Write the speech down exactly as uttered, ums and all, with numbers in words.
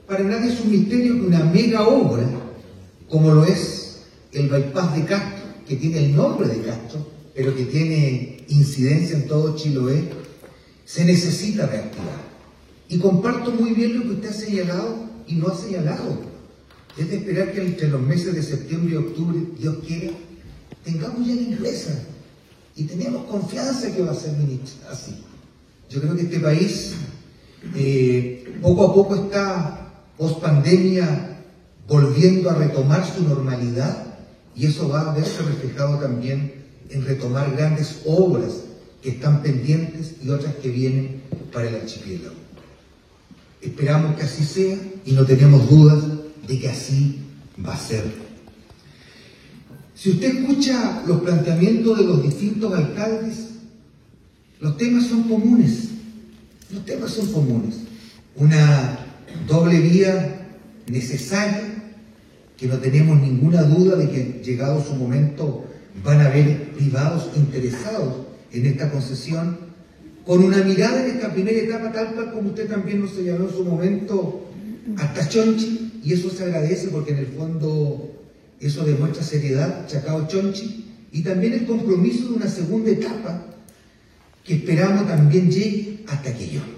para nadie es un misterio que una mega obra, como lo es el bypass de Castro, que tiene el nombre de Castro, pero que tiene incidencia en todo Chiloé, se necesita reactivar. Y comparto muy bien lo que usted ha señalado y no ha señalado. Es de esperar que entre los meses de septiembre y octubre, Dios quiera, tengamos ya la empresa. Y tenemos confianza que va a ser así. Yo creo que este país eh, poco a poco está, post pandemia, volviendo a retomar su normalidad, y eso va a verse reflejado también en retomar grandes obras que están pendientes y otras que vienen para el archipiélago. Esperamos que así sea y no tenemos dudas de que así va a ser. Si usted escucha los planteamientos de los distintos alcaldes, los temas son comunes. Los temas son comunes. Una doble vía necesaria, que no tenemos ninguna duda de que llegado su momento van a haber privados interesados en esta concesión, con una mirada en esta primera etapa, tal cual como usted también nos señaló en su momento, hasta Chonchi, y eso se agradece porque en el fondo eso demuestra seriedad, Chacao Chonchi, y también el compromiso de una segunda etapa que esperamos también llegue hasta aquello.